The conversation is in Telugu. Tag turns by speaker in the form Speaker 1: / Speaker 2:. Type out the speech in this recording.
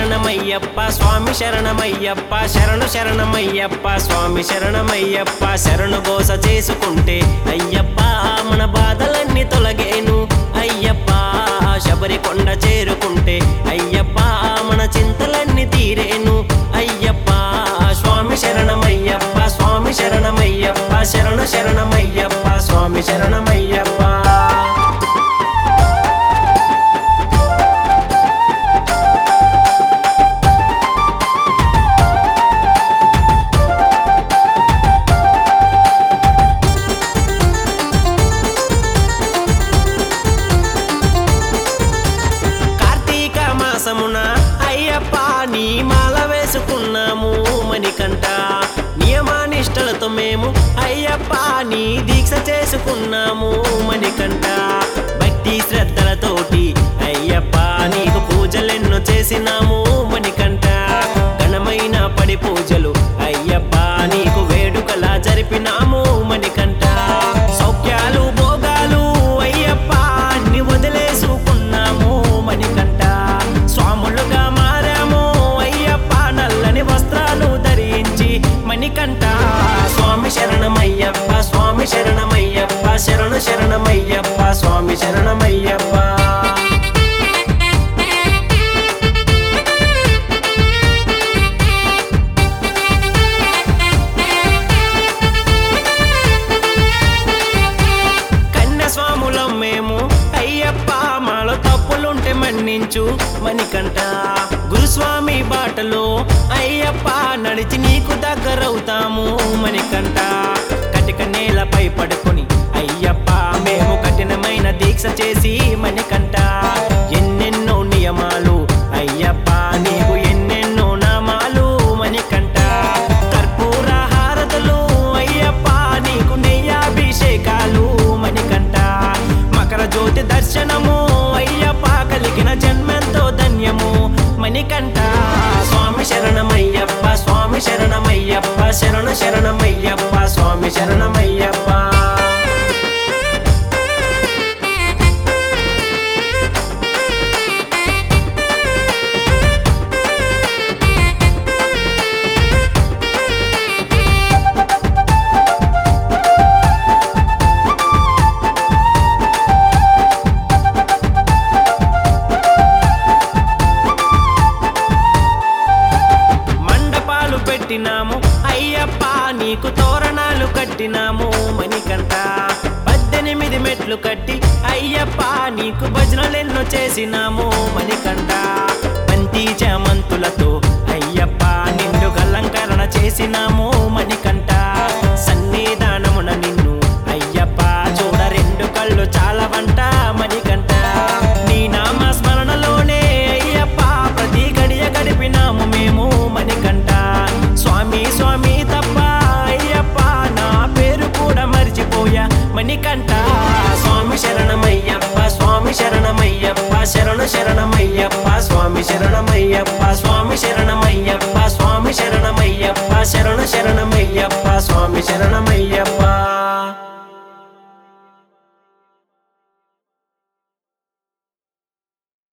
Speaker 1: శరణమయ్యప్ప స్వామి శరణమయ్యప్ప శరణు శరణమయ్యప్ప స్వామి శరణమయ్యప్ప శరణు గోస చేసుకుంటే అయ్యప్ప మన బాధలన్నీ తొలగేను అయ్యప్ప శబరి కొండ చేరుకుంటే అయ్యప్ప మన చింతలన్నీ తీరేను అయ్యప్ప స్వామి శరణమయ్యప్ప స్వామి శరణమయ్యప్ప శరణు శరణమయ్యప్ప స్వామి శరణమయ్యప్ప అయ్యప్ప నీ మాల వేసుకున్నాము మణికంఠ నియమానిష్టలతో మేము అయ్యప్ప నీ దీక్ష చేసుకున్నాము మణికంఠ భక్తి శ్రద్ధలతోటి అయ్యప్ప నీకు పూజలెన్నో చేసినాము మణికంఠ ఘనమైన పడి పూజలు అయ్యప్ప నీకు వేడుకలా జరిపినాము మణికంఠ సౌఖ్యాలు భోగాలు అయ్యప్ప అన్ని వదిలేసుకున్నాము మణికంఠ స్వాములుగా మారాము అయ్యప్ప నల్లని వస్త్రాలు ధరించి మణికంఠ స్వామి శరణమయ్యప్ప స్వామి శరణమయ్యప్ప శరణు శరణమయ్యప్ప స్వామి శరణమయ్యప్ప కన్యస్వాములం మేము అయ్యప్ప మాలో తప్పులుంటే మన్నించు మణికంఠ గురుస్వామి బాటలో అయ్యప్ప నడిచి నీకు దగ్గరవుతాము మణికంఠ కటిక నేలపై పడుకొని అయ్యప్ప మేము కఠినమైన దీక్ష చేసి మణికంఠ ఎన్నెన్నో నియమాలు అయ్యప్ప నీకు ఎన్నెన్నో నామాలు మణికంఠ కర్పూర హారతులు అయ్యప్ప నీకు నెయ్యాభిషేకాలు మణికంఠ మకర జ్యోతి దర్శనము అయ్యప్ప కలిగిన జన్మెంతో ధన్యము మణికంఠ స్వామి శరణమయ్యప్ప స్వామి శరణమయ్యప్ప శరణు శరణమయ్యప్ప స్వామి శరణమయ్యప్ప పెట్టినాము అయ్యప్ప నీకు తోరణాలు కట్టినాము మణికంఠ 18 మెట్లు కట్టి అయ్యప్ప నీకు భజనలెన్నో చేసినాము మణికంఠ బంతి చామంతులతో అయ్యప్ప నిన్ను అలంకరణ చేసినాము మణికంఠ సన్నిధానమున నిన్ను అయ్యప్ప చూడ రెండు కళ్ళు చాలా వంట మణికంఠ నీ నామ స్మరణలోనే అయ్యప్ప ప్రతి గడియ గడిపినాము మేము మణికంఠ స్వామి స్వామి తప్ప అయ్యప్ప నా పేరు కూడా మర్చిపోయా మణికంఠ స్వామి శరణమయ్యప్ప స్వామి శరణమయ్యప్ప శరణు శరణమయ్యప్ప స్వామి శరణమయ్యప్ప